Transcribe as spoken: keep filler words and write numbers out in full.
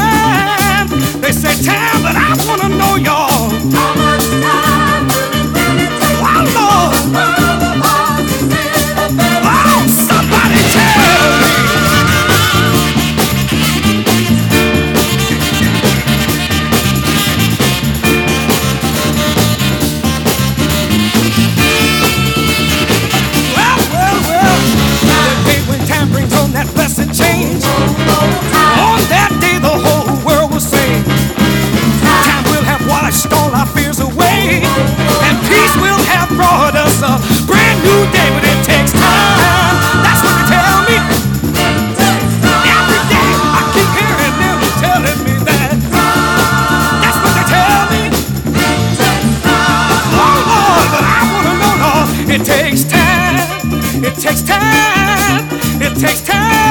time. They say time, but I wanna know y'all. How much time will it really take? Oh Lord. Oh, somebody tell me. Well, well, well. That day when time brings on that blessed change. On that day the whole world will sing. Time will have washed all our fears away, and peace will have brought us a brand new day. But it takes time. That's what they tell me. Every day I keep hearing them telling me that. That's what they tell me. Oh Lord, but I wanna know, Lord, it takes time. It takes time. It takes time.